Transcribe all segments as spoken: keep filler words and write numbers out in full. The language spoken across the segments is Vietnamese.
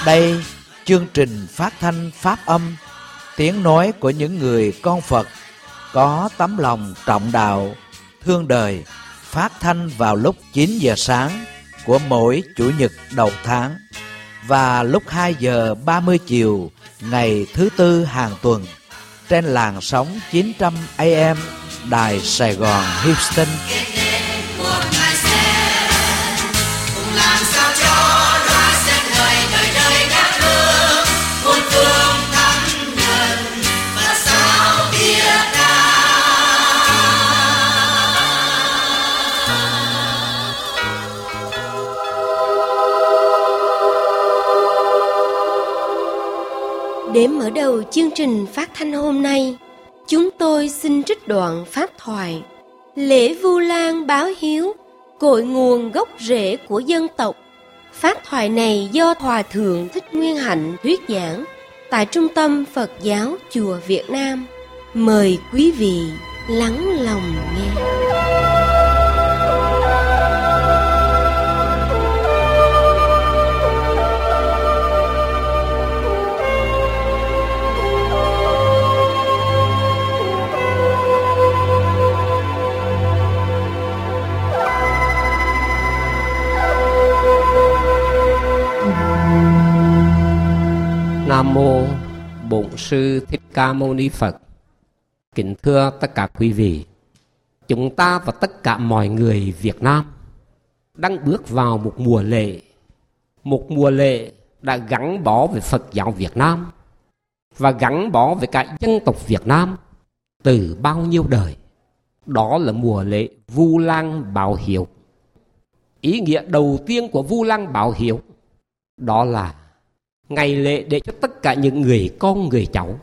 Đây, chương trình phát thanh Pháp âm, tiếng nói của những người con Phật có tấm lòng trọng đạo, thương đời, phát thanh vào lúc chín giờ sáng của mỗi Chủ nhật đầu tháng và lúc hai giờ ba mươi chiều ngày thứ Tư hàng tuần trên làn sóng chín trăm A M Đài Sài Gòn Houston. Để mở đầu chương trình phát thanh hôm nay, chúng tôi xin trích đoạn pháp thoại Lễ Vu Lan báo hiếu, cội nguồn gốc rễ của dân tộc. Pháp thoại này do Hòa Thượng Thích Nguyên Hạnh thuyết giảng tại Trung tâm Phật giáo Chùa Việt Nam. Mời quý vị lắng lòng nghe. Nam mô Bổn Sư Thích Ca Mâu Ni Phật. Kính thưa tất cả quý vị, chúng ta và tất cả mọi người Việt Nam đang bước vào một mùa lễ, một mùa lễ đã gắn bó với Phật giáo Việt Nam và gắn bó với cả dân tộc Việt Nam từ bao nhiêu đời. Đó là mùa lễ Vu Lan báo hiếu. Ý nghĩa đầu tiên của Vu Lan báo hiếu đó là ngày lễ để cho tất cả những người con người cháu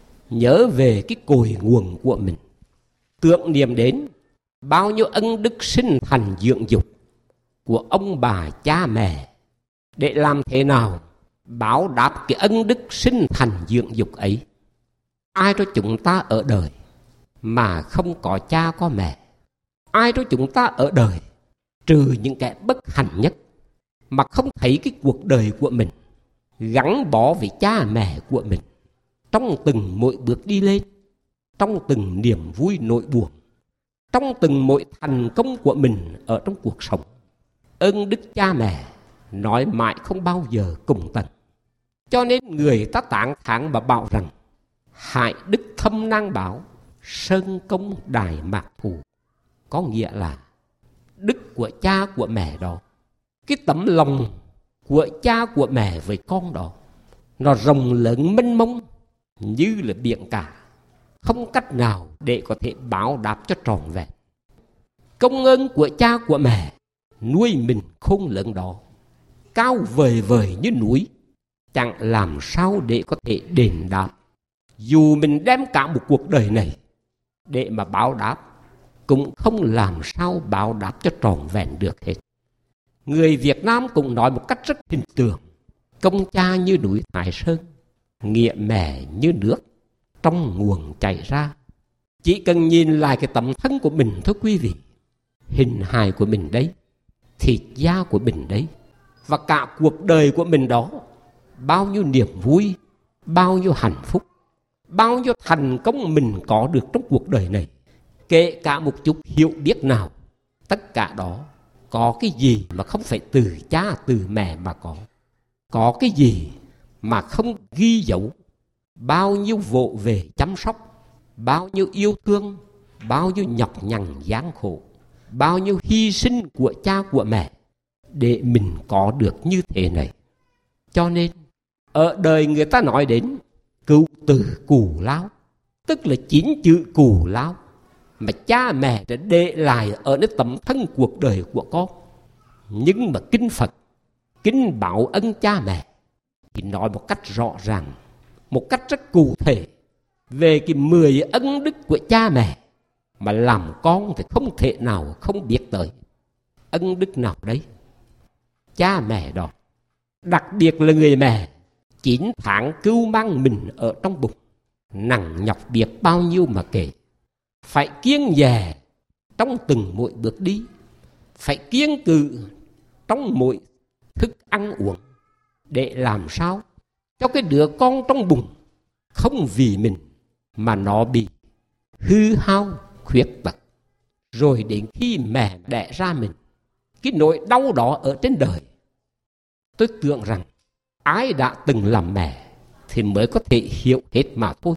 nhớ về cái cội nguồn của mình, tưởng niệm đến bao nhiêu ân đức sinh thành dưỡng dục của ông bà cha mẹ, để làm thế nào báo đáp cái ân đức sinh thành dưỡng dục ấy. Ai cho chúng ta ở đời mà không có cha có mẹ? Ai cho chúng ta ở đời trừ những kẻ bất hạnh nhất mà không thấy cái cuộc đời của mình gắn bó với cha mẹ của mình trong từng mỗi bước đi lên, trong từng niềm vui nỗi buồn, trong từng mỗi thành công của mình ở trong cuộc sống. Ơn đức cha mẹ nói mãi không bao giờ cùng tận. Cho nên người ta tán thán mà bảo rằng hại đức thâm năng báo, sơn công đài mạc thù. Có nghĩa là đức của cha của mẹ đó, cái tấm lòng của cha của mẹ với con đó, nó rộng lớn mênh mông như là biển cả, không cách nào để có thể báo đáp cho trọn vẹn. Công ơn của cha của mẹ nuôi mình khôn lớn đó, cao vời vời như núi, chẳng làm sao để có thể đền đáp. Dù mình đem cả một cuộc đời này để mà báo đáp, cũng không làm sao báo đáp cho trọn vẹn được hết. Người Việt Nam cũng nói một cách rất hình tượng: công cha như núi Thái Sơn, nghĩa mẹ như nước trong nguồn chảy ra. Chỉ cần nhìn lại cái tấm thân của mình thôi quý vị, hình hài của mình đấy, thịt da của mình đấy, và cả cuộc đời của mình đó, bao nhiêu niềm vui, bao nhiêu hạnh phúc, bao nhiêu thành công mình có được trong cuộc đời này, kể cả một chút hiểu biết nào, tất cả đó có cái gì mà không phải từ cha từ mẹ mà có? Có cái gì mà không ghi dấu bao nhiêu vỗ về chăm sóc, bao nhiêu yêu thương, bao nhiêu nhọc nhằn gian khổ, bao nhiêu hy sinh của cha của mẹ để mình có được như thế này. Cho nên ở đời người ta nói đến cựu tử cù lao, tức là chín chữ cù lao mà cha mẹ đã để lại ở nơi tấm thân cuộc đời của con. Nhưng mà kinh Phật, kinh báo ân cha mẹ thì nói một cách rõ ràng, một cách rất cụ thể về cái mười ân đức của cha mẹ mà làm con thì không thể nào không biết tới. Ân đức nào đấy? Cha mẹ đó, đặc biệt là người mẹ chín tháng cưu mang mình ở trong bụng, nặng nhọc biết bao nhiêu mà kể. Phải kiêng dè trong từng mỗi bước đi, phải kiêng cự trong mỗi thức ăn uống, để làm sao cho cái đứa con trong bụng không vì mình mà nó bị hư hao khuyết tật. Rồi đến khi mẹ đẻ ra mình, cái nỗi đau đó ở trên đời, tôi tưởng rằng ai đã từng làm mẹ thì mới có thể hiểu hết mà thôi.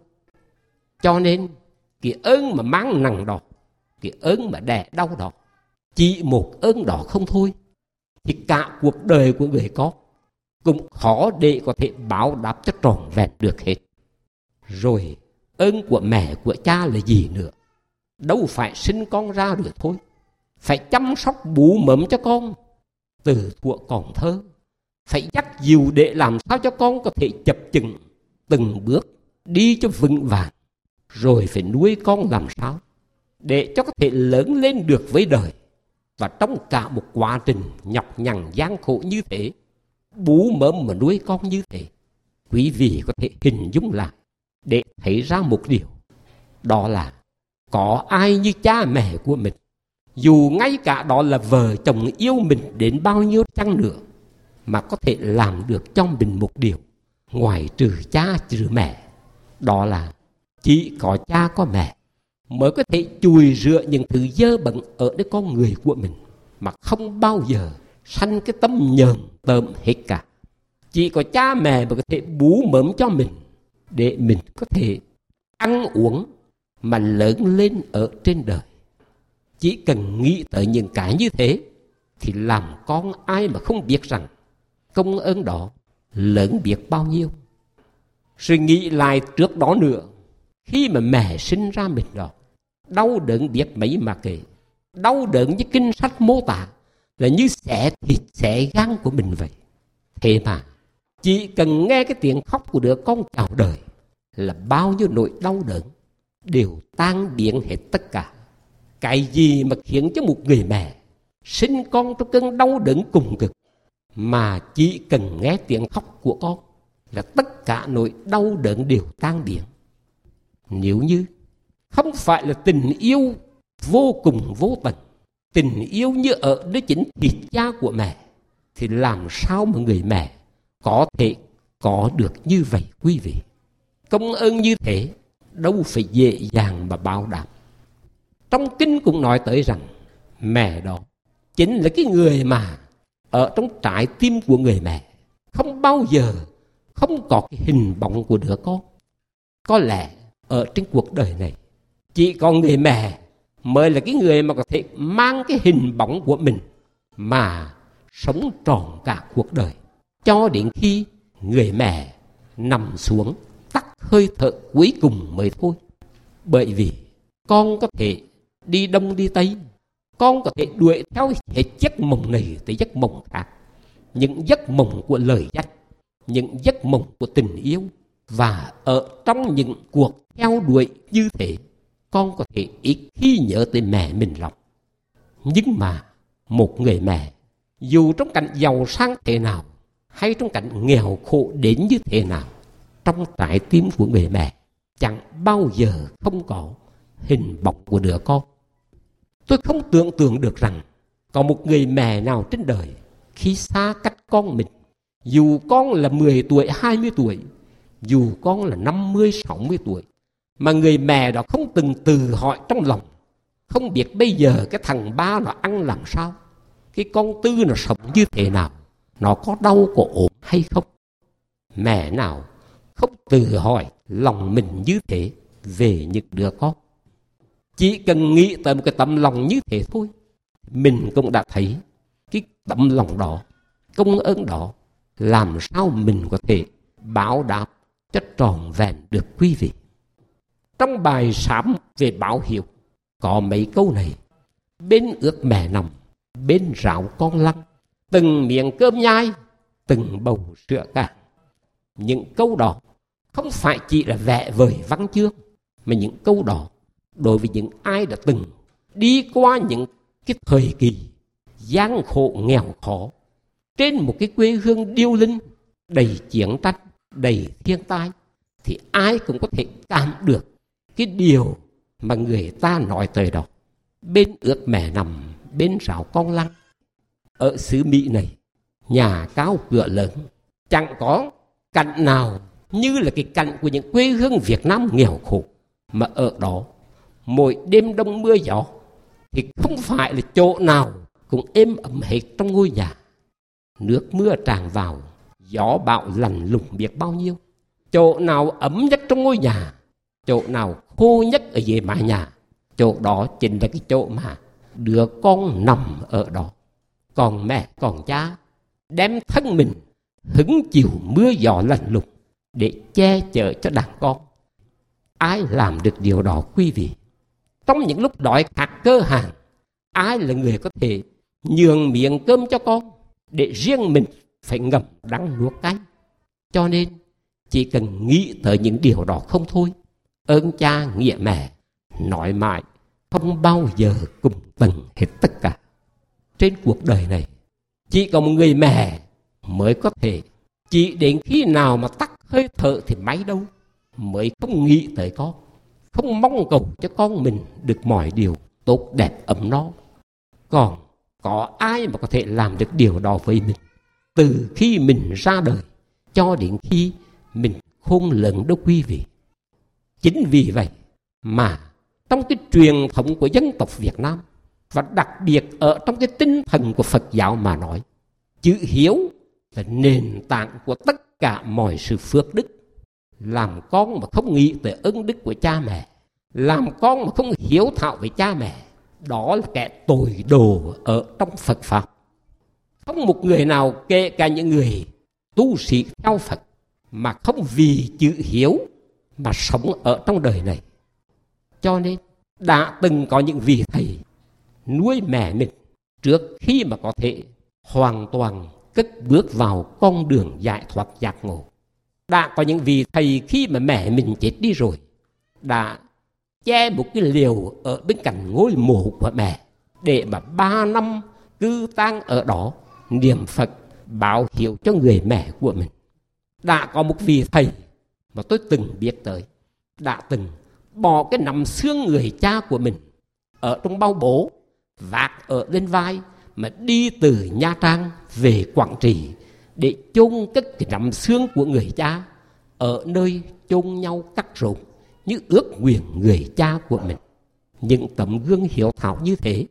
Cho nên cái ơn mà mang nặng đó, cái ơn mà đẻ đau đó, chỉ một ơn đó không thôi, thì cả cuộc đời của người con cũng khó để có thể báo đáp cho trọn vẹn được hết. Rồi ơn của mẹ của cha là gì nữa? Đâu phải sinh con ra được thôi, phải chăm sóc bú mớm cho con từ thuở còn thơ, phải dắt dìu để làm sao cho con có thể chập chững từng bước đi cho vững vàng, rồi phải nuôi con làm sao để cho có thể lớn lên được với đời. Và trong cả một quá trình nhọc nhằn gian khổ như thế, bú mớm mà nuôi con như thế, quý vị có thể hình dung lại để thấy ra một điều, đó là có ai như cha mẹ của mình, dù ngay cả đó là vợ chồng yêu mình đến bao nhiêu chăng nữa, mà có thể làm được cho mình một điều ngoài trừ cha trừ mẹ, đó là chỉ có cha có mẹ mới có thể chùi rửa những thứ dơ bẩn ở nơi con người của mình, mà không bao giờ sanh cái tâm nhờn tởm hết cả. Chỉ có cha mẹ mới có thể bú mớm cho mình để mình có thể ăn uống mà lớn lên ở trên đời. Chỉ cần nghĩ tới những cái như thế thì làm con ai mà không biết rằng công ơn đó lớn biết bao nhiêu. Rồi nghĩ lại trước đó nữa, khi mà mẹ sinh ra mình đó, đau đớn biết mấy mà kể, đau đớn như kinh sách mô tả là như xẻ thịt xẻ gan của mình vậy. Thế mà chỉ cần nghe cái tiếng khóc của đứa con chào đời là bao nhiêu nỗi đau đớn đều tan biến hết tất cả. Cái gì mà khiến cho một người mẹ sinh con trong cơn đau đớn cùng cực, mà chỉ cần nghe tiếng khóc của con là tất cả nỗi đau đớn đều tan biến. Nếu như không phải là tình yêu vô cùng vô tận, tình yêu như ở nơi chính thịt da của mẹ, thì làm sao mà người mẹ có thể có được như vậy quý vị? Công ơn như thế đâu phải dễ dàng mà báo đáp. Trong kinh cũng nói tới rằng mẹ đó chính là cái người mà ở trong trái tim của người mẹ không bao giờ không có cái hình bóng của đứa con. Có lẽ ở trên cuộc đời này chỉ có người mẹ mới là cái người mà có thể mang cái hình bóng của mình mà sống trọn cả cuộc đời, cho đến khi người mẹ nằm xuống tắt hơi thở cuối cùng mới thôi. Bởi vì con có thể đi đông đi tây, con có thể đuổi theo hết giấc mộng này tới giấc mộng khác, những giấc mộng của lời dắt, những giấc mộng của tình yêu. Và ở trong những cuộc theo đuổi như thế, con có thể ít khi nhớ tới mẹ mình lắm. Nhưng mà một người mẹ, dù trong cảnh giàu sang thế nào hay trong cảnh nghèo khổ đến như thế nào, trong trái tim của người mẹ chẳng bao giờ không có hình bóng của đứa con. Tôi không tưởng tượng được rằng có một người mẹ nào trên đời khi xa cách con mình, dù con là mười tuổi, hai mươi tuổi, dù con là năm mươi, sáu mươi tuổi, mà người mẹ đó không từng tự hỏi trong lòng, không biết bây giờ cái thằng ba nó ăn làm sao, cái con tư nó sống như thế nào, nó có đau có ốm hay không. Mẹ nào không tự hỏi lòng mình như thế về những đứa con. Chỉ cần nghĩ tới một cái tấm lòng như thế thôi, mình cũng đã thấy cái tấm lòng đó, công ơn đó, làm sao mình có thể báo đáp cho trọn vẹn được quý vị. Trong bài sám về báo hiếu có mấy câu này: bên ước mẹ nằm, bên ráo con lăn, từng miệng cơm nhai, từng bầu sữa cạn. Những câu đó không phải chỉ là vẽ vời văn chương, mà những câu đó đối với những ai đã từng đi qua những cái thời kỳ gian khổ nghèo khó trên một cái quê hương điêu linh đầy chiến tranh, đầy thiên tai, thì ai cũng có thể cảm được cái điều mà người ta nói tới đó. Bên ước mẹ nằm, bên ráo con lăn. Ở xứ Mỹ này, nhà cao cửa lớn, Chẳng có cảnh nào như là cái cảnh của những quê hương Việt Nam nghèo khổ, mà ở đó mỗi đêm đông mưa gió thì không phải là chỗ nào cũng êm ấm hết trong ngôi nhà. Nước mưa tràn vào, gió bão lằn lùng biết bao nhiêu. Chỗ nào ấm nhất trong ngôi nhà, chỗ nào khô nhất ở dưới mái nhà, chỗ đó chính là cái chỗ mà đứa con nằm ở đó. Còn mẹ, còn cha đem thân mình hứng chịu mưa gió lạnh lùng để che chở cho đàn con. Ai làm được điều đó quý vị? Trong những lúc đói khát cơ hàng, ai là người có thể nhường miệng cơm cho con để riêng mình phải ngậm đắng nuốt cay? Cho nên chỉ cần nghĩ tới những điều đó không thôi, ơn cha nghĩa mẹ nói mãi không bao giờ cùng tận hết tất cả. Trên cuộc đời này chỉ có một người mẹ mới có thể, chỉ đến khi nào mà tắt hơi thở thì máy đâu, mới không nghĩ tới con, không mong cầu cho con mình được mọi điều tốt đẹp ấm no. Còn có ai mà có thể làm được điều đó với mình từ khi mình ra đời cho đến khi mình khôn lớn đâu quý vị? Chính vì vậy mà trong cái truyền thống của dân tộc Việt Nam, và đặc biệt ở trong cái tinh thần của Phật giáo mà nói, chữ hiếu là nền tảng của tất cả mọi sự phước đức. Làm con mà không nghĩ tới ân đức của cha mẹ, làm con mà không hiếu thảo với cha mẹ, đó là kẻ tội đồ ở trong Phật Pháp. Không một người nào, kể cả những người tu sĩ theo Phật, mà không vì chữ hiếu mà sống ở trong đời này. Cho nên đã từng có những vị thầy nuôi mẹ mình trước khi mà có thể hoàn toàn cất bước vào con đường giải thoát giác ngộ. Đã có những vị thầy khi mà mẹ mình chết đi rồi, đã che một cái liều ở bên cạnh ngôi mộ của mẹ để mà ba năm cư tang ở đó, niệm Phật báo hiếu cho người mẹ của mình. Đã có một vị thầy mà tôi từng biết tới, đã từng bỏ cái nằm xương người cha của mình ở trong bao bố, vác ở lên vai mà đi từ Nha Trang về Quảng Trị để chôn cất cái nằm xương của người cha ở nơi chôn nhau cắt rốn, như ước nguyện người cha của mình. Những tấm gương hiếu thảo như thế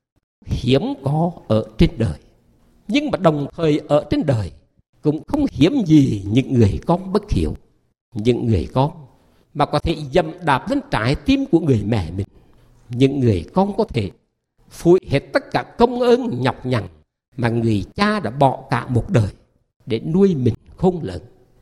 hiếm có ở trên đời. Nhưng mà đồng thời ở trên đời cũng không hiếm gì những người con bất hiếu, những người con mà có thể dẫm đạp lên trái tim của người mẹ mình, những người con có thể phủi hết tất cả công ơn nhọc nhằn mà người cha đã bỏ cả một đời để nuôi mình khôn lớn.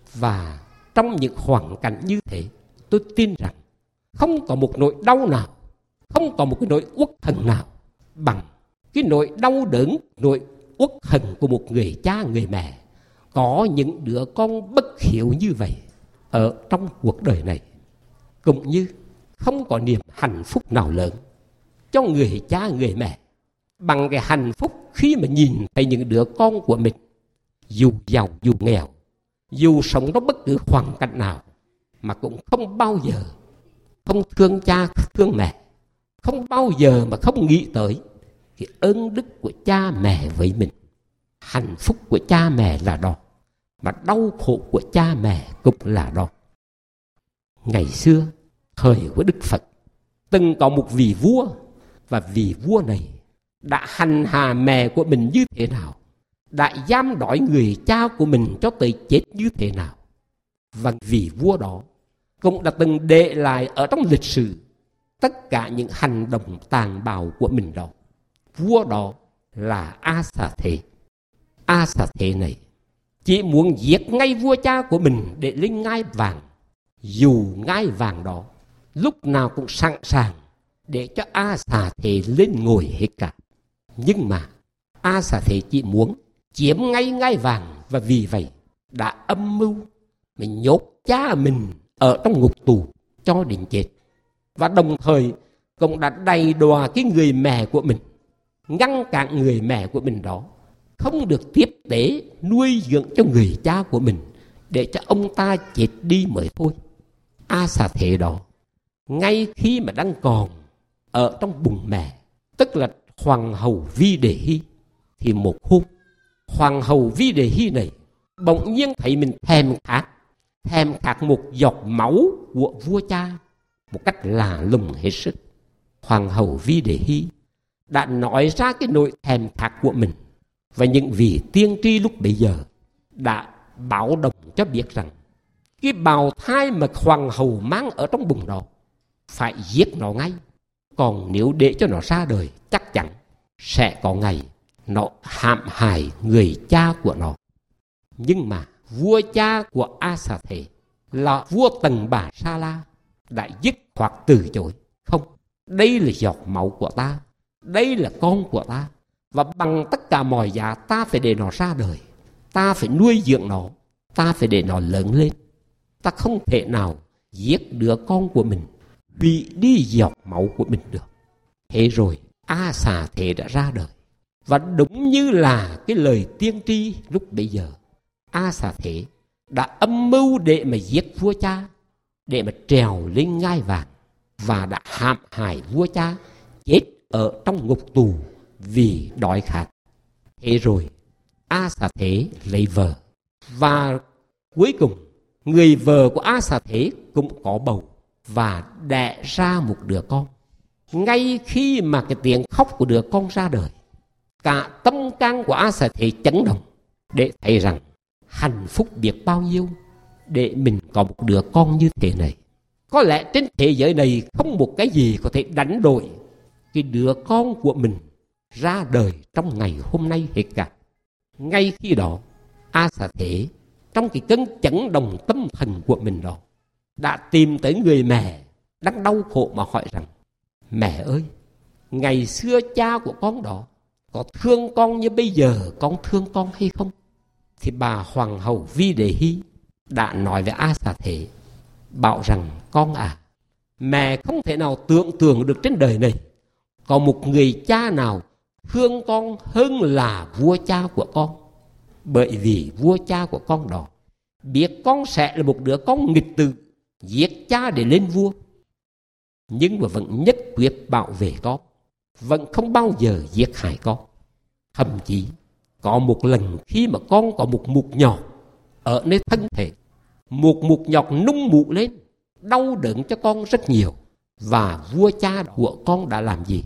Và trong những hoàn cảnh như thế, tôi tin rằng không có một nỗi đau nào, không có một cái nỗi uất hận nào bằng cái nỗi đau đớn, nỗi uất hận của một người cha, người mẹ có những đứa con bất hiếu như vậy ở trong cuộc đời này. Cũng như không có niềm hạnh phúc nào lớn cho người cha, người mẹ bằng cái hạnh phúc khi mà nhìn thấy những đứa con của mình, dù giàu dù nghèo, dù sống trong bất cứ hoàn cảnh nào, mà cũng không bao giờ không thương cha thương mẹ, không bao giờ mà không nghĩ tới cái ơn đức của cha mẹ với mình. Hạnh phúc của cha mẹ là đó, mà đau khổ của cha mẹ cũng là đó. Ngày xưa, thời của Đức Phật, từng có một vị vua, và vị vua này đã hành hạ mẹ của mình như thế nào, đã giam đói người cha của mình cho tới chết như thế nào. Và vị vua đó cũng đã từng để lại ở trong lịch sử tất cả những hành động tàn bạo của mình đó. Vua đó là A Xà Thế. A Xà Thế này chỉ muốn giết ngay vua cha của mình để lên ngai vàng, dù ngai vàng đó lúc nào cũng sẵn sàng để cho A Xà Thế lên ngồi hết cả. Nhưng mà A Xà Thế chỉ muốn chiếm ngay ngai vàng, và vì vậy đã âm mưu mình nhốt cha mình ở trong ngục tù cho đến chết. Và đồng thời cũng đã đầy đọa cái người mẹ của mình, ngăn cản người mẹ của mình đó không được tiếp tế nuôi dưỡng cho người cha của mình, để cho ông ta chết đi mới thôi. A Xà Thế đó, ngay khi mà đang còn ở trong bụng mẹ, tức là hoàng hậu Vi Đề Hy, thì một hôm hoàng hậu Vi Đề Hy này bỗng nhiên thấy mình thèm khát, thèm khát một giọt máu của vua cha một cách lạ lùng hết sức. Hoàng hậu Vi Đề Hy đã nói ra cái nỗi thèm khát của mình, và những vị tiên tri lúc bấy giờ đã báo động cho biết rằng cái bào thai mà hoàng hậu mang ở trong bụng đó phải giết nó ngay. Còn nếu để cho nó ra đời, chắc chắn sẽ có ngày nó hãm hại người cha của nó. Nhưng mà vua cha của A Xà Thế là vua Tần Bà Sa La đã dứt khoát từ chối. Không, đây là giọt máu của ta, đây là con của ta, và bằng tất cả mọi giá ta phải để nó ra đời, ta phải nuôi dưỡng nó, ta phải để nó lớn lên. Ta không thể nào giết đứa con của mình, hủy đi giọt máu của mình được. Thế rồi A Xà Thế đã ra đời, và đúng như là cái lời tiên tri lúc bấy giờ, A Xà Thế đã âm mưu để mà giết vua cha, để mà trèo lên ngai vàng, và đã hãm hại vua cha chết ở trong ngục tù vì đói khát. Thế rồi A Xà Thế lấy vợ, và cuối cùng người vợ của A Xà Thế cũng có bầu và đẻ ra một đứa con. Ngay khi mà cái tiếng khóc của đứa con ra đời, cả tâm can của A Xà Thế chấn động để thấy rằng hạnh phúc biết bao nhiêu để mình có một đứa con như thế này. Có lẽ trên thế giới này không một cái gì có thể đánh đổi cái đứa con của mình ra đời trong ngày hôm nay hết cả. Ngay khi đó, A Xà Thế trong cái cơn chấn động tâm thần của mình đó đã tìm tới người mẹ đang đau khổ mà hỏi rằng: mẹ ơi, ngày xưa cha của con đó có thương con như bây giờ con thương con hay không? Thì bà hoàng hậu Vi Đề Hy đã nói với A Xà Thế, bảo rằng: con à, mẹ không thể nào tưởng tượng được trên đời này có một người cha nào thương con hơn là vua cha của con. Bởi vì vua cha của con đó biết con sẽ là một đứa con nghịch tử, giết cha để lên vua, nhưng mà vẫn nhất quyết bảo vệ con, vẫn không bao giờ giết hại con. Thậm chí có một lần khi mà con có một mụn nhọt ở nơi thân thể, một mụn nhọt nung mụ lên, đau đớn cho con rất nhiều. Và vua cha của con đã làm gì?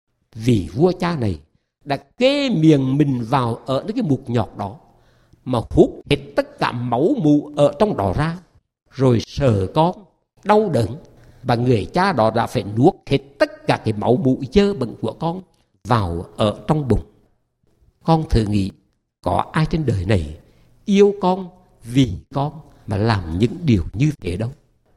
Vì vua cha này đã kê miệng mình vào ở cái mụn nhọt đó, mà hút hết tất cả máu mụ ở trong đó ra, rồi sờ con, đau đớn. Và người cha đó đã phải nuốt hết tất cả cái máu mụ dơ bẩn của con vào ở trong bụng. Con thử nghĩ, có ai trên đời này yêu con vì con mà làm những điều như thế đâu?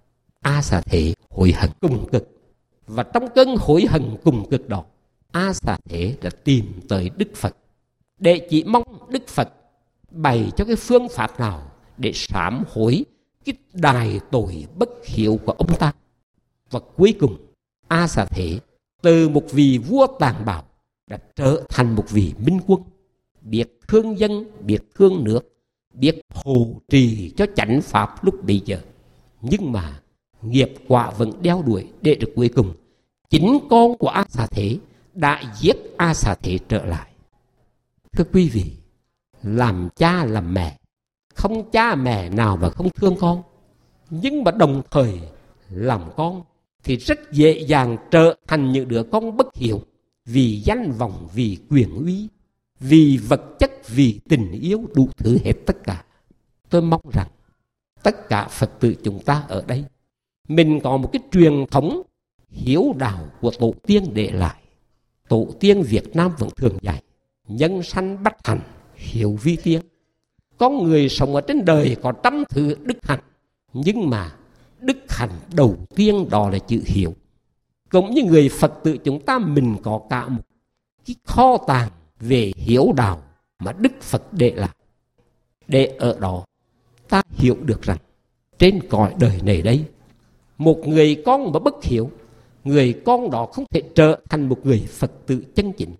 A Xà Thế hối hận cùng cực, và trong cơn hối hận cùng cực đó, A Xà Thế đã tìm tới Đức Phật để chỉ mong Đức Phật bày cho cái phương pháp nào để sám hối cái đài tội bất hiếu của ông ta. Và cuối cùng A Xà Thế từ một vị vua tàn bạo đã trở thành một vị minh quân, biết thương dân, biết thương nước, biết hộ trì cho chánh pháp lúc bấy giờ. Nhưng mà nghiệp quả vẫn đeo đuổi, để được cuối cùng chính con của A Xà Thế đã giết A Xà Thế trở lại. Thưa quý vị, làm cha làm mẹ, không cha mẹ nào mà không thương con. Nhưng mà đồng thời làm con thì rất dễ dàng trở thành những đứa con bất hiếu, vì danh vọng, vì quyền uy, vì vật chất, vì tình yêu, đủ thứ hết tất cả. Tôi mong rằng tất cả Phật tử chúng ta ở đây, mình có một cái truyền thống hiếu đạo của tổ tiên để lại. Tổ tiên Việt Nam vẫn thường dạy: nhân sanh bách hạnh, hiếu vi tiên. Con người sống ở trên đời có trăm thứ đức hạnh, nhưng mà đức hạnh đầu tiên đó là chữ hiếu. Cũng như người Phật tử chúng ta, mình có cả một cái kho tàng về hiếu đạo mà Đức Phật để lại. Để ở đó ta hiểu được rằng trên cõi đời này đây, một người con mà bất hiếu, người con đó không thể trở thành một người Phật tử chân chính.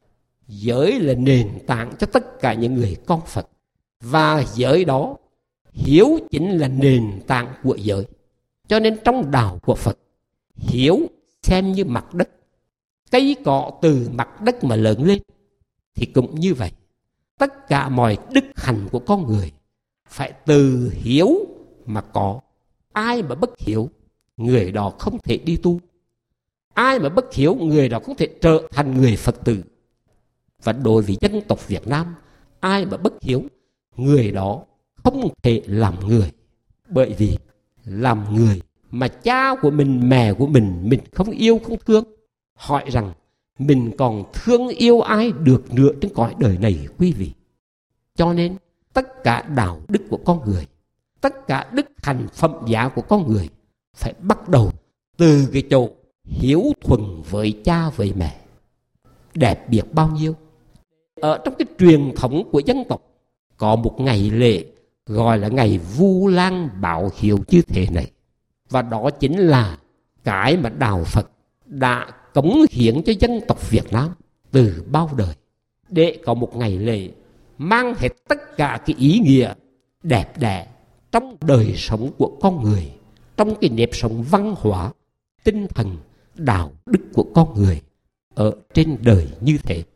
Giới là nền tảng cho tất cả những người con Phật, và giới đó, hiếu chính là nền tảng của giới. Cho nên trong đạo của Phật, hiếu xem như mặt đất, cây cọ từ mặt đất mà lớn lên. Thì cũng như vậy, tất cả mọi đức hạnh của con người phải từ hiếu mà có. Ai mà bất hiếu, người đó không thể đi tu. Ai mà bất hiếu, người đó không thể trở thành người Phật tử. Và đối với dân tộc Việt Nam, ai mà bất hiếu, người đó không thể làm người. Bởi vì làm người mà cha của mình, mẹ của mình, mình không yêu không thương, hỏi rằng mình còn thương yêu ai được nữa trên cõi đời này quý vị. Cho nên tất cả đạo đức của con người, tất cả đức hạnh phẩm giá của con người phải bắt đầu từ cái chỗ hiếu thuận với cha với mẹ. Đẹp biết bao nhiêu. Ở trong cái truyền thống của dân tộc có một ngày lễ gọi là ngày Vu Lan báo hiếu như thế này. Và đó chính là cái mà Đạo Phật đã cống hiến cho dân tộc Việt Nam từ bao đời, để có một ngày lễ mang hết tất cả cái ý nghĩa đẹp đẽ trong đời sống của con người, trong cái nếp sống văn hóa, tinh thần, đạo đức của con người ở trên đời như thế.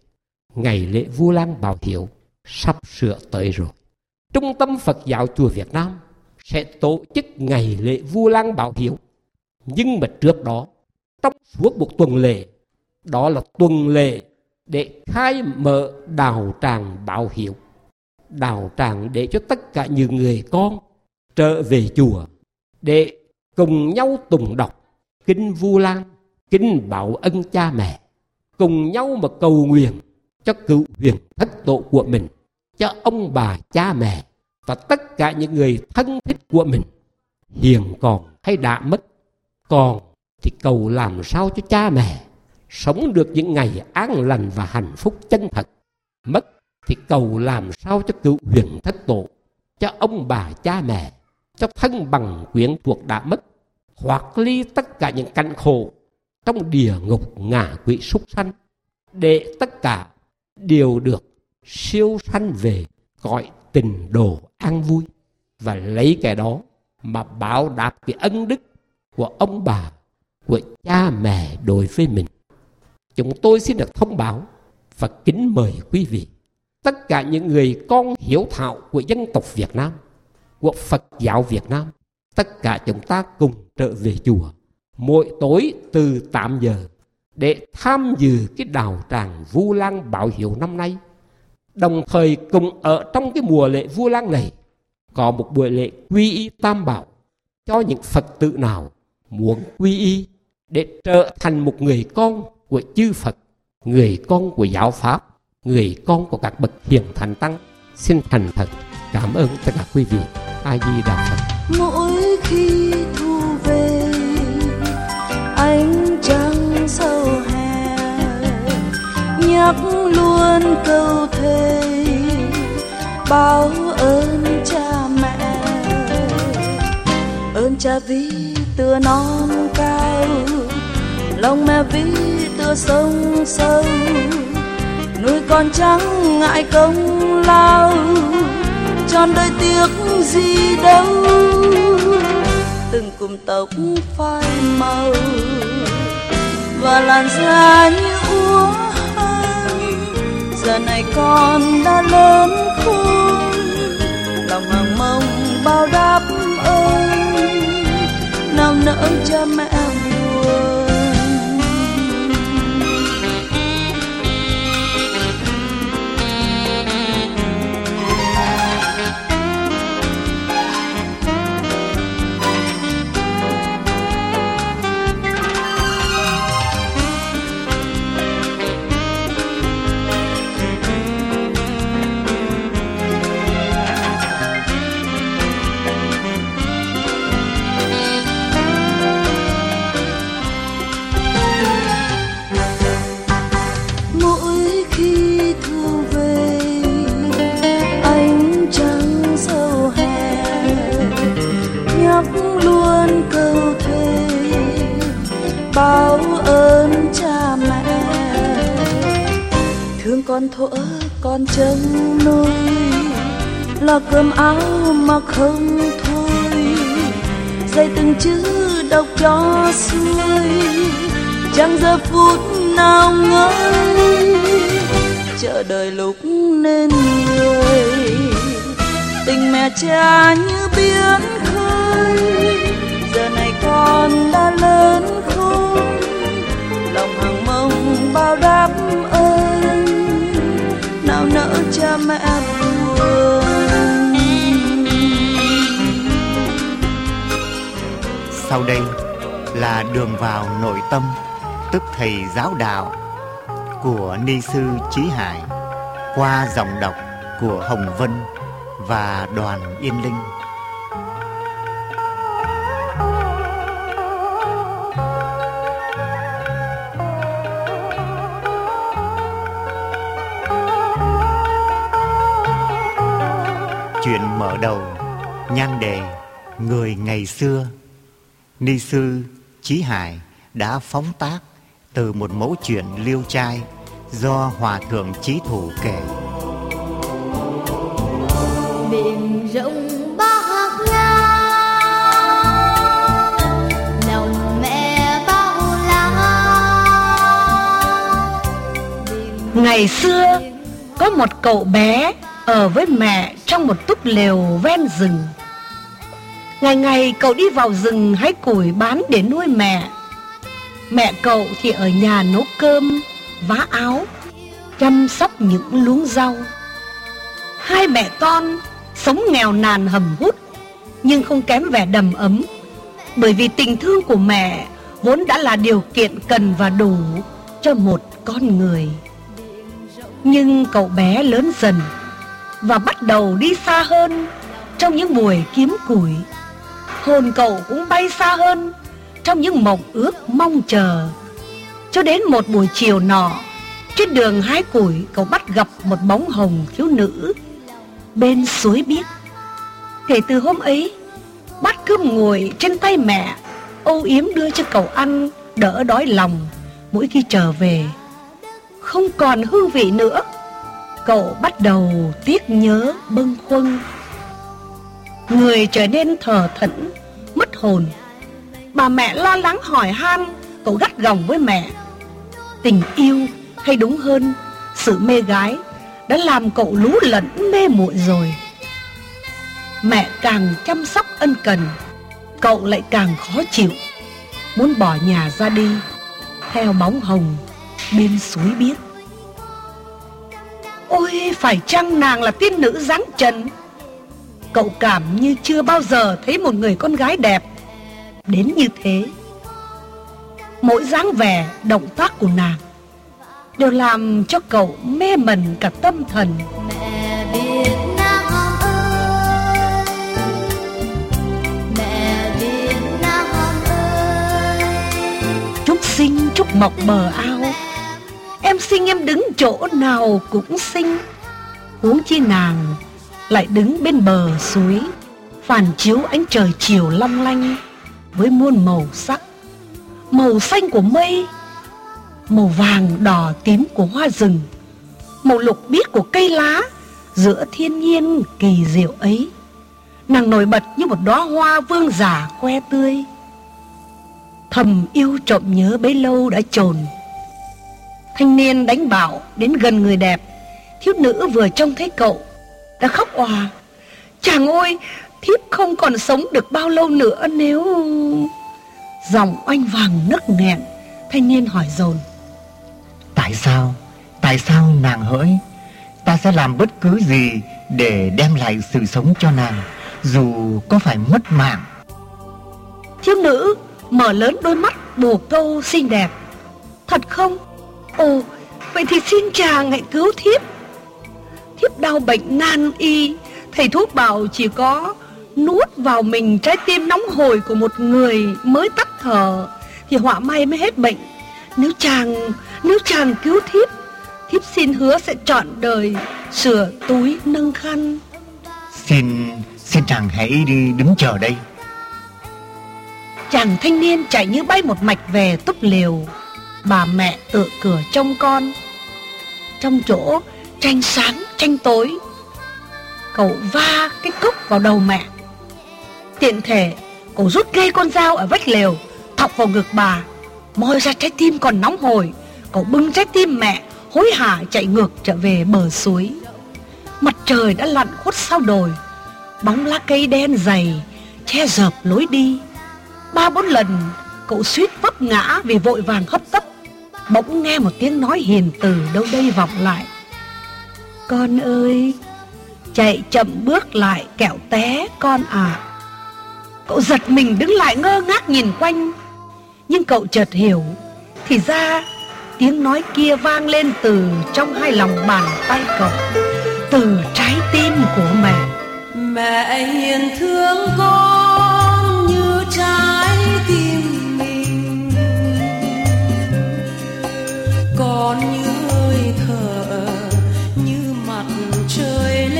Ngày lễ Vu Lan báo hiếu sắp sửa tới rồi. Trung tâm Phật giáo chùa Việt Nam sẽ tổ chức ngày lễ Vu Lan báo hiếu. Nhưng mà trước đó, trong suốt một tuần lễ, đó là tuần lễ để khai mở đạo tràng báo hiếu. Đạo tràng để cho tất cả những người con trở về chùa để cùng nhau tùng đọc kinh Vu Lan, kinh báo ân cha mẹ, cùng nhau mà cầu nguyện cho cựu huyền thất tổ của mình, cho ông bà cha mẹ và tất cả những người thân thích của mình, hiện còn hay đã mất. Còn thì cầu làm sao cho cha mẹ sống được những ngày an lành và hạnh phúc chân thật. Mất thì cầu làm sao cho cựu huyền thất tổ, cho ông bà cha mẹ, cho thân bằng quyến thuộc đã mất, hoặc ly tất cả những cảnh khổ trong địa ngục ngạ quỷ súc sanh, để tất cả đều được siêu sanh về cõi tình độ an vui, và lấy cái đó mà báo đáp cái ân đức của ông bà, của cha mẹ đối với mình. Chúng tôi xin được thông báo và kính mời quý vị, tất cả những người con hiếu thảo của dân tộc Việt Nam, của Phật giáo Việt Nam, tất cả chúng ta cùng trở về chùa mỗi tối từ tám giờ để tham dự cái đạo tràng Vu Lan báo hiếu năm nay. Đồng thời cùng ở trong cái mùa lễ Vu Lan này có một buổi lễ quy y Tam Bảo cho những Phật tử nào muốn quy y để trở thành một người con của chư Phật, người con của giáo Pháp, người con của các bậc hiền thánh tăng. Xin thành thật cảm ơn tất cả quý vị. A Di Đà Phật. Mỗi khi thu về ánh trăng sâu hè, nhắc luôn câu thề báo ơn cha mẹ. Ơn cha vì tựa non cao, lòng mẹ vì tựa sông sâu, nuôi con chẳng ngại công lao, tròn đời tiếc gì đâu. Từng cụm tóc phai màu và làn da như úa hồng, giờ này con đã lớn khôn, lòng hàng mong bao đáp ơn, nào nỡ cha mẹ buồn. Báo ơn cha mẹ, thương con thuở con trông nuôi, lo cơm áo mà không thôi, dạy từng chữ đọc cho xuôi, chẳng giờ phút nào ngơi, chờ đợi lúc nên người, Tình mẹ cha như biển khơi, giờ này con đã lớn khôn, lòng hàng mong bao đáp ơn, nào nỡ cha mẹ buồn. Sau đây là đường vào nội tâm, tức thầy giáo đạo của ni sư Chí Hải qua giọng đọc của Hồng Vân và Đoàn Yên Linh. Chuyện mở đầu, nhan đề Người ngày xưa. Ni sư Chí Hải đã phóng tác từ một mẫu chuyện liêu trai do Hòa thượng Chí Thủ kể. Biển rộng bát ngát, lòng mẹ bao la. Ngày xưa có một cậu bé ở với mẹ trong một túp lều ven rừng. Ngày ngày cậu đi vào rừng hái củi bán để nuôi mẹ. Mẹ cậu thì ở nhà nấu cơm, vá áo, chăm sóc những luống rau. Hai mẹ con sống nghèo nàn hầm hút, nhưng không kém vẻ đầm ấm, bởi vì tình thương của mẹ vốn đã là điều kiện cần và đủ cho một con người. Nhưng cậu bé lớn dần và bắt đầu đi xa hơn trong những buổi kiếm củi. Hồn cậu cũng bay xa hơn trong những mộng ước mong chờ. Cho đến một buổi chiều nọ, trên đường hái củi, cậu bắt gặp một bóng hồng thiếu nữ bên suối biếc. Kể từ hôm ấy, bát cơm nguội trên tay mẹ âu yếm đưa cho cậu ăn, đỡ đói lòng mỗi khi trở về. Không còn hương vị nữa, cậu bắt đầu tiếc nhớ bâng khuâng. Người trở nên thờ thẫn, mất hồn. Bà mẹ lo lắng hỏi han, cậu gắt gỏng với mẹ. Tình yêu, hay đúng hơn, sự mê gái đã làm cậu lú lẫn mê muội rồi. Mẹ càng chăm sóc ân cần, cậu lại càng khó chịu, muốn bỏ nhà ra đi theo bóng hồng bên suối biếc. Ôi, phải chăng nàng là tiên nữ dáng trần? Cậu cảm như chưa bao giờ thấy một người con gái đẹp đến như thế. Mỗi dáng vẻ, động tác của nàng đều làm cho cậu mê mẩn cả tâm thần. Mẹ Việt Nam ơi, mẹ Việt Nam ơi. Trúc xinh trúc mọc bờ ao, em xinh em đứng chỗ nào cũng xinh. Huống chi nàng lại đứng bên bờ suối, phản chiếu ánh trời chiều long lanh với muôn màu sắc. Màu xanh của mây, màu vàng đỏ tím của hoa rừng, màu lục biếc của cây lá. Giữa thiên nhiên kỳ diệu ấy, nàng nổi bật như một đóa hoa vương giả que tươi. Thầm yêu trộm nhớ bấy lâu đã chồn. Thanh niên đánh bảo đến gần người đẹp. Thiếu nữ vừa trông thấy cậu đã khóc òa. Chàng ơi, thiếp không còn sống được bao lâu nữa nếu... Giọng oanh vàng nức nghẹn. Thanh niên hỏi dồn. Tại sao? Tại sao nàng hỡi? Ta sẽ làm bất cứ gì để đem lại sự sống cho nàng, dù có phải mất mạng. Thiếu nữ mở lớn đôi mắt bồ câu xinh đẹp. Thật không? Ồ, vậy thì xin chàng hãy cứu thiếp. Thiếp đau bệnh nan y, thầy thuốc bảo chỉ có nuốt vào mình trái tim nóng hổi của một người mới tắt thở thì họa may mới hết bệnh. Nếu chàng, nếu chàng cứu thiếp, thiếp xin hứa sẽ trọn đời sửa túi nâng khăn. Xin, xin chàng hãy đi đứng chờ đây. Chàng thanh niên chạy như bay một mạch về túp lều. Bà mẹ tựa cửa trông con. Trong chỗ tranh sáng tranh tối, cậu va cái cốc vào đầu mẹ. Tiện thể cậu rút cây con dao ở vách lều, thọc vào ngực bà. Moi ra trái tim còn nóng hổi, cậu bưng trái tim mẹ hối hả chạy ngược trở về bờ suối. Mặt trời đã lặn khuất sau đồi, Bóng lá cây đen dày che dợp lối đi. Ba bốn lần cậu suýt vấp ngã vì vội vàng hấp tấp. Bỗng nghe một tiếng nói hiền từ đâu đây vọng lại: "Con ơi, chạy chậm bước lại kẻo té con ạ." À. Cậu giật mình đứng lại ngơ ngác nhìn quanh. Nhưng cậu chợt hiểu, thì ra tiếng nói kia vang lên từ trong hai lòng bàn tay cậu, từ trái tim của mẹ. Mẹ hiền thương con như trái tim mình, con như hơi thở, như mặt trời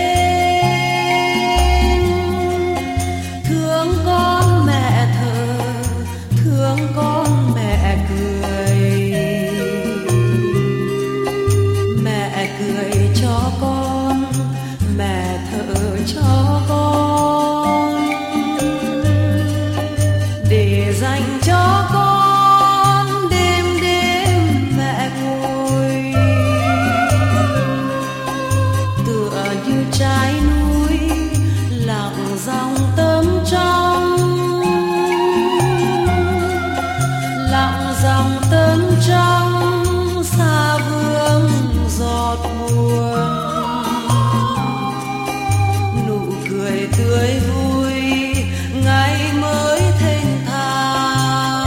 lên. Thương con mẹ thở, thương con mẹ cười, mẹ cười cho con, mẹ thở cho con, để dành cho con đêm đêm mẹ ngồi, tựa như trái núi lặng dòng tâm trong, lặng dòng tâm trong xa vương giọt buồn. Nụ cười tươi vui ngày mới thênh thang,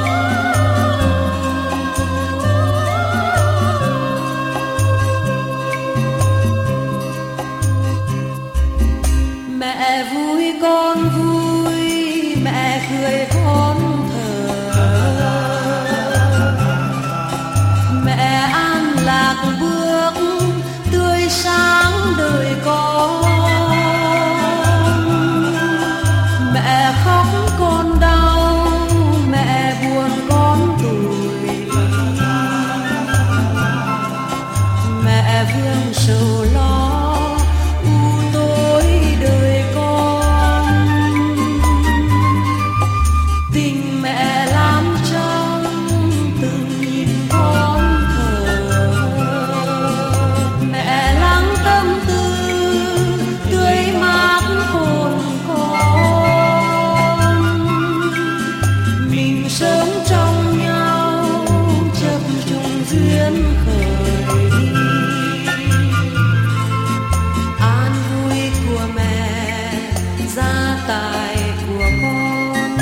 mẹ vui con vui, mẹ cười con thở, mẹ an lạc bước tươi sáng đời con. Mẹ khóc con đau, mẹ buồn con tủi, mẹ vương sầu lo u tối đời con. Tình mẹ làm trong từng nhịp con thở, mẹ lắng tâm tư tươi mát hồn con. Mình sống trong nhau chập trùng duyên khởi, an vui của mẹ, gia tài của con.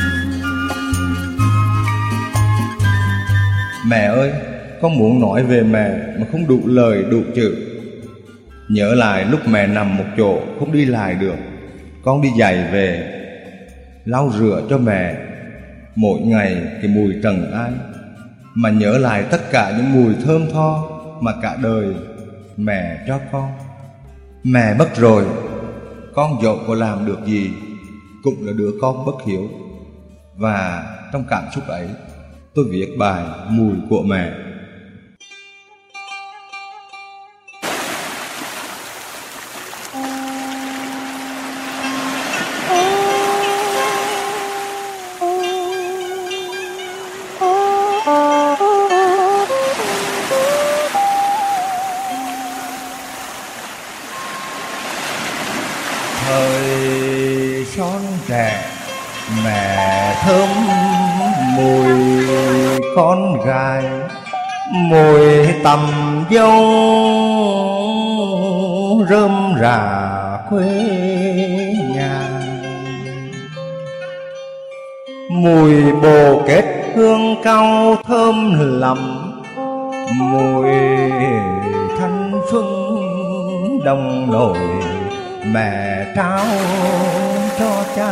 Mẹ ơi, con muốn nói về mẹ mà không đủ lời đủ chữ. Nhớ lại lúc mẹ nằm một chỗ không đi lại được, con đi giày về, lau rửa cho mẹ. Mỗi ngày cái mùi trần ai, mà nhớ lại tất cả những mùi thơm tho mà cả đời mẹ cho con. Mẹ mất rồi, con dẫu có làm được gì cũng là đứa con bất hiếu. Và trong cảm xúc ấy, tôi viết bài Mùi của mẹ. Thời son trẻ mẹ thơm mùi con gái, mùi tầm dâu rơm rà quê nhà, mùi bồ kết hương cao thơm lắm, mùi thanh xuân đồng nổi mẹ trao cho cha.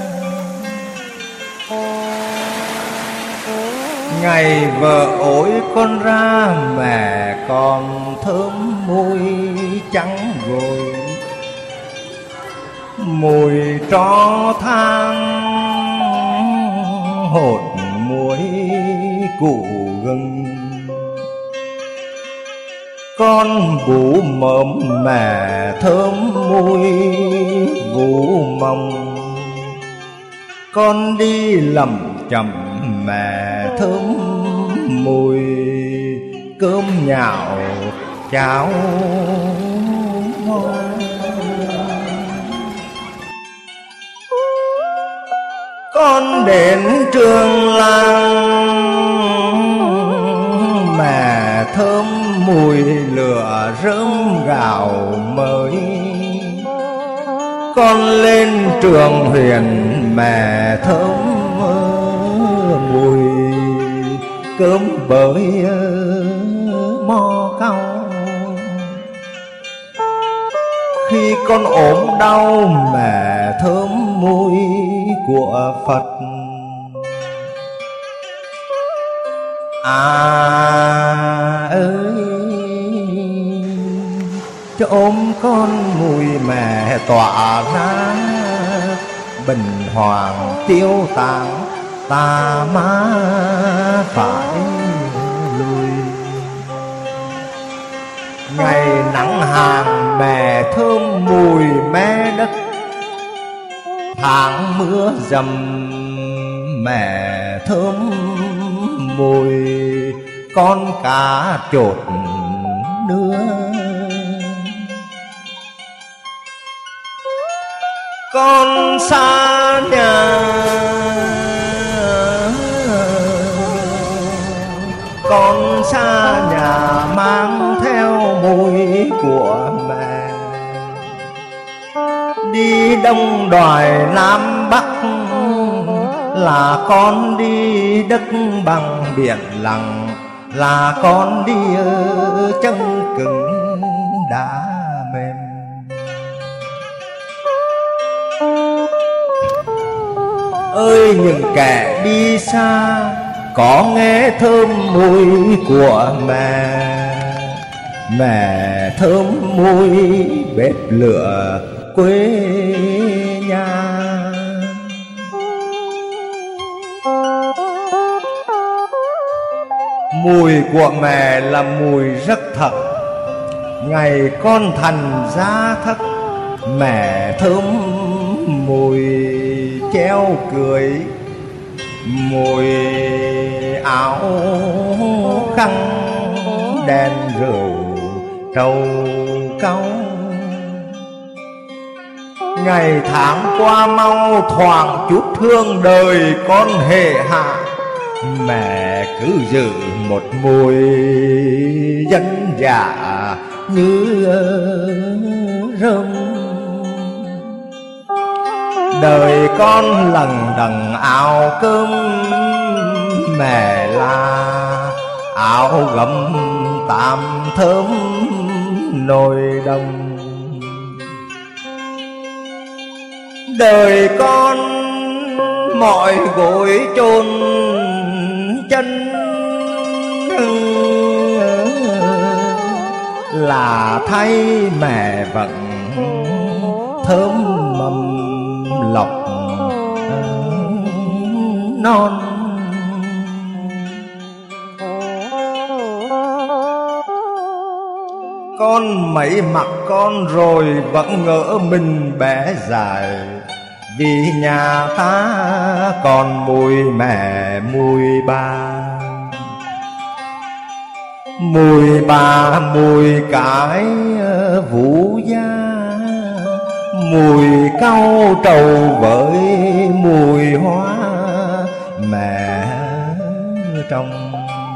Ngày vợ ối con ra mẹ còn thơm mùi trắng gội, mùi tro than hột muối cụ gừng. Con bú mớm mẹ thơm mùi vũ mong, con đi lầm chậm mẹ thơm mùi cơm nhạo cháo hoa. con đến trường làng, mẹ thơm mùi lửa rơm gạo mới. Con lên trường huyện, mẹ thơm mùi cơm bới mo cau. Khi con ốm đau, mẹ thơm mùi của Phật. À ơi, cho ôm con mùi mẹ tỏa ra, bình hoàng tiêu tán ta má phải lùi. Ngày nắng hàng mẹ thơm mùi mé đất, tháng mưa dầm mẹ thơm mùi con cá chột nữa. Con xa nhà, con xa nhà mang theo mùi của mẹ. Đi đông đoài nam bắc là con đi đất bằng biển lặng, là con đi chân cứng đá mềm. Ơi những kẻ đi xa có nghe thơm mùi của mẹ, mẹ thơm mùi bếp lửa quê nhà. Mùi của mẹ là mùi rất thật. Ngày con thành ra thất, mẹ thơm mùi treo cười, mùi áo khăn đèn rượu trầu cau. Ngày tháng qua mau thoảng chút thương đời con hệ hạ, mẹ cứ giữ một mùi dân dã như rơm. Đời con lần đằng áo cơm, mẹ là áo gấm tạm thơm nồi đồng. Đời con mọi gối chôn chân, là thay mẹ vẫn thơm mầm lọc non. Con mấy mặt con rồi vẫn ngỡ mình bé dài, vì nhà ta còn mùi mẹ mùi ba. Mùi bà mùi cái vũ gia, mùi cau trầu với mùi hoa mẹ trong.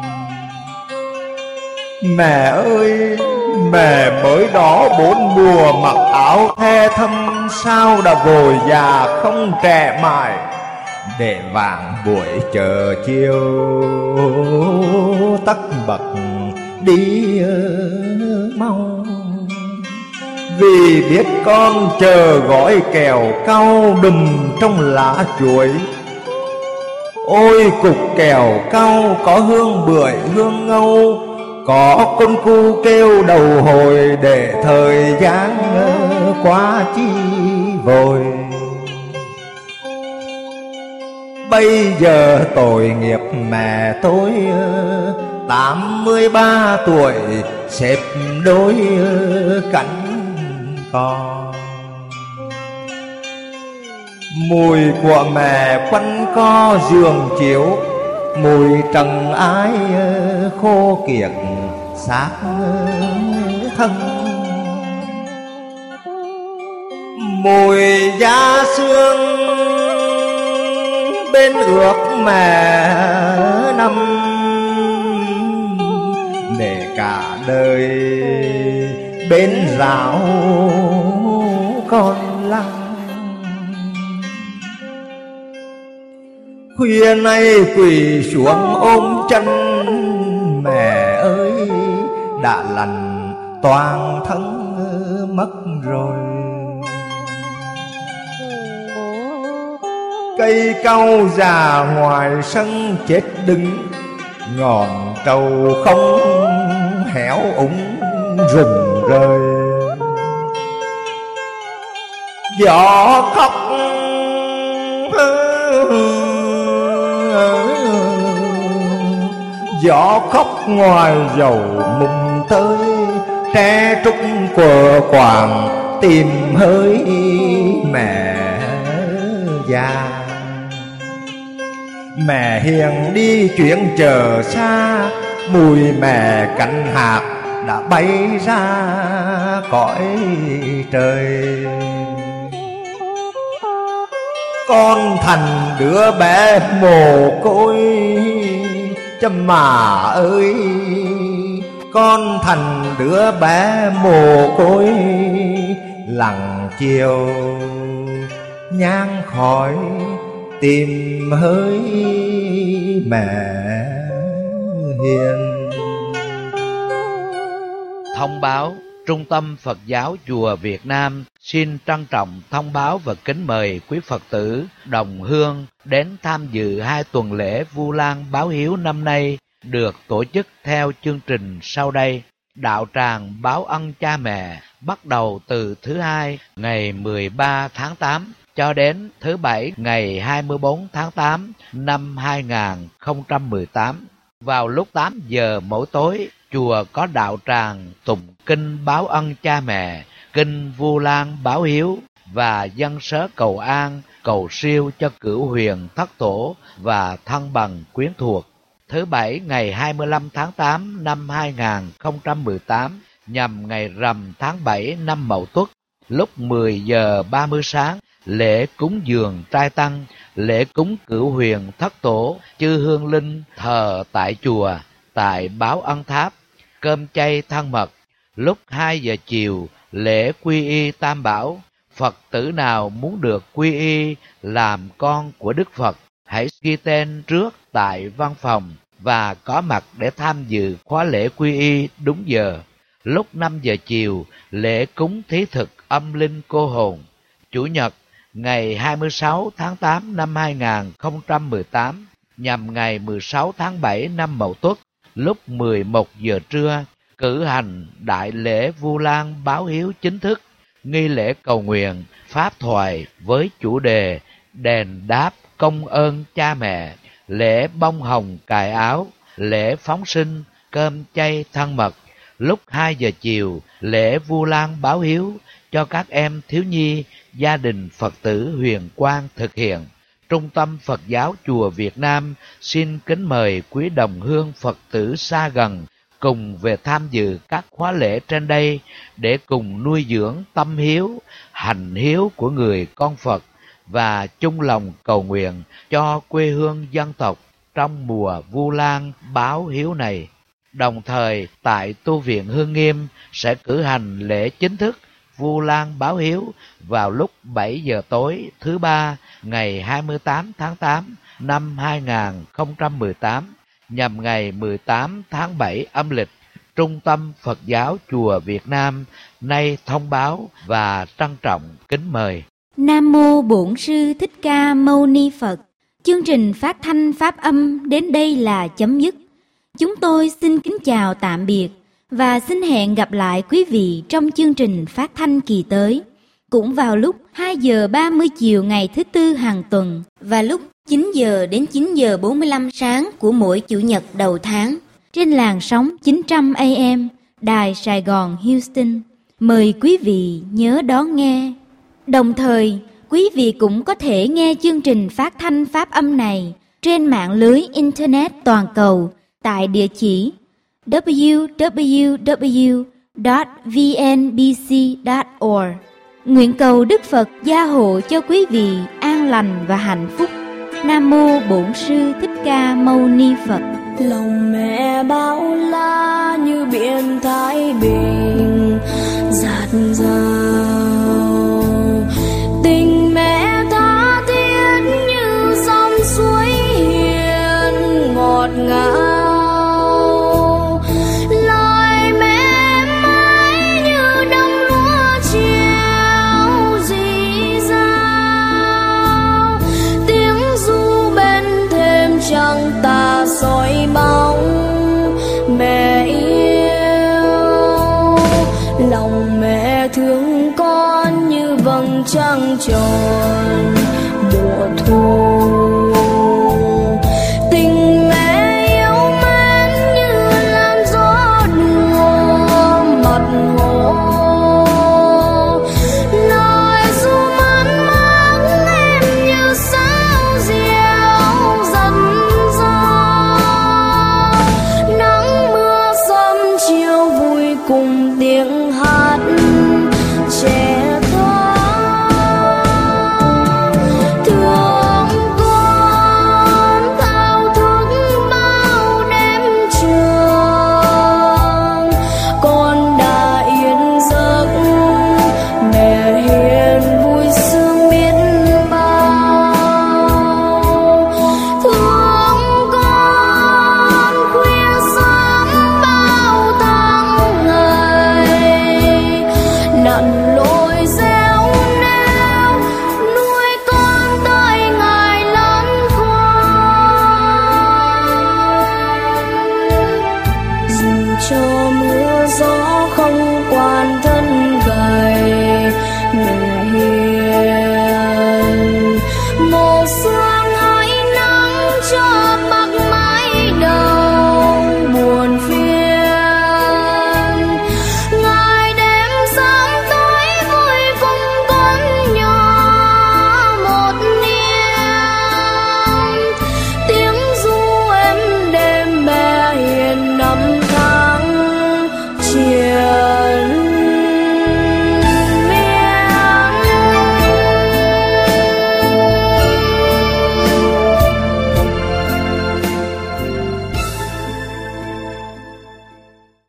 Mẹ ơi, mẹ mới đó bốn mùa mặc áo the thâm, sao đã vội già không trẻ mãi, để vàng buổi chờ chiều tắt bật đi mau. Vì biết con chờ gói kẹo cau đùm trong lá chuối. Ôi cục kẹo cau có hương bưởi hương ngâu, có con cu kêu đầu hồi, để thời gian qua chi vội. Bây giờ tội nghiệp mẹ tôi tám mươi ba tuổi, xếp đôi cánh con. Mùi của mẹ quanh co giường chiếu, mùi trần ái khô kiệt xác thân. Mùi da xương bên ước mẹ năm, để cả đời bên rào con lăng. Khuya nay quỳ xuống ôm chân, mẹ ơi đã lành toàn thân mất rồi. Cây cau già ngoài sân chết đứng, ngọn trầu không héo úng rừng rơi. Gió khóc gió khóc ngoài dầu mùng tới, tre trúc của quàng tìm hơi mẹ già. Mẹ hiền đi chuyện chờ xa, mùi mẹ cánh hạt đã bay ra cõi trời. Con thành đứa bé mồ côi, chăm mà ơi, con thành đứa bé mồ côi, lặng chiều nhang khói tìm hơi mẹ hiền. Thông báo: Trung tâm Phật giáo Chùa Việt Nam xin trân trọng thông báo và kính mời quý Phật tử đồng hương đến tham dự hai tuần lễ Vu Lan báo hiếu năm nay được tổ chức theo chương trình sau đây. Đạo tràng báo ân cha mẹ bắt đầu từ thứ hai ngày mười ba tháng tám cho đến thứ bảy ngày hai mươi bốn tháng tám năm hai nghìn không trăm mười tám. Vào lúc tám giờ mỗi tối, chùa có đạo tràng tụng kinh báo ân cha mẹ, kinh Vu Lan báo hiếu và dâng sớ cầu an, cầu siêu cho cửu huyền thất tổ và thân bằng quyến thuộc. Thứ bảy ngày hai mươi lăm tháng tám năm hai nghìn không trăm mười tám nhằm ngày rằm tháng bảy năm Mậu Tuất, lúc mười giờ ba mươi sáng, lễ cúng dường trai tăng, lễ cúng cửu huyền thất tổ, chư hương linh thờ tại chùa, tại Báo Ân Tháp, cơm chay thân mật. Lúc hai giờ chiều, lễ quy y Tam Bảo. Phật tử nào muốn được quy y làm con của Đức Phật, hãy ghi tên trước tại văn phòng và có mặt để tham dự khóa lễ quy y đúng giờ. Lúc năm giờ chiều, lễ cúng thí thực âm linh cô hồn. Chủ nhật, ngày hai mươi sáu tháng tám năm hai nghìn không trăm mười tám, nhằm ngày mười sáu tháng bảy năm Mậu Tuất, lúc mười một giờ trưa, cử hành đại lễ Vu Lan báo hiếu chính thức, nghi lễ cầu nguyện, pháp thoại với chủ đề đền đáp công ơn cha mẹ, lễ bông hồng cài áo, lễ phóng sinh, cơm chay thân mật. Lúc hai giờ chiều, lễ Vu Lan báo hiếu cho các em thiếu nhi, gia đình Phật tử Huyền Quang thực hiện. Trung tâm Phật giáo Chùa Việt Nam xin kính mời quý đồng hương Phật tử xa gần cùng về tham dự các khóa lễ trên đây để cùng nuôi dưỡng tâm hiếu, hành hiếu của người con Phật và chung lòng cầu nguyện cho quê hương dân tộc trong mùa Vu Lan báo hiếu này. Đồng thời, tại tu viện Hương Nghiêm sẽ cử hành lễ chính thức Vu Lan báo hiếu vào lúc bảy giờ tối thứ ba ngày hai mươi tám tháng tám năm hai nghìn không trăm mười tám, nhằm ngày mười tám tháng bảy âm lịch. Trung tâm Phật giáo Chùa Việt Nam nay thông báo và trân trọng kính mời. Nam mô Bổn Sư Thích Ca Mâu Ni Phật. Chương trình phát thanh pháp âm đến đây là chấm dứt. Chúng tôi xin kính chào tạm biệt và xin hẹn gặp lại quý vị trong chương trình phát thanh kỳ tới, cũng vào lúc hai giờ ba mươi chiều ngày thứ Tư hàng tuần và lúc chín giờ đến chín giờ bốn mươi lăm sáng của mỗi Chủ nhật đầu tháng trên làn sóng chín trăm A M Đài Sài Gòn Houston. Mời quý vị nhớ đón nghe. Đồng thời, quý vị cũng có thể nghe chương trình phát thanh pháp âm này trên mạng lưới Internet toàn cầu tại địa chỉ w w w chấm v n b c chấm org. Nguyện cầu Đức Phật gia hộ cho quý vị an lành và hạnh phúc. Nam mô Bổn Sư Thích Ca Mâu Ni Phật. Lòng mẹ bao la như biển Thái Bình dạt dào, tình mẹ tha thiết như dòng suối hiền ngọt ngào, lời mẹ mãi như đầm lúa treo rì rào, tiếng ru bên thềm trăng ta soi bóng mẹ yêu. Lòng mẹ thương con như vầng trăng tròn mùa thu, tình mẹ yêu mến như làn gió đùa mặt hồ, lời ru mát mát em như sao diệu dần dao, nắng mưa sớm chiều vui cùng tiếng hát trẻ thơ. Thương con thao thức bao đêm trường, con đã yên giấc mẹ hiền vui sướng biết bao. Thương con khuya sớm bao tháng ngày, nặn lối gieo neo nuôi con tới ngày lớn khôn. Dù cho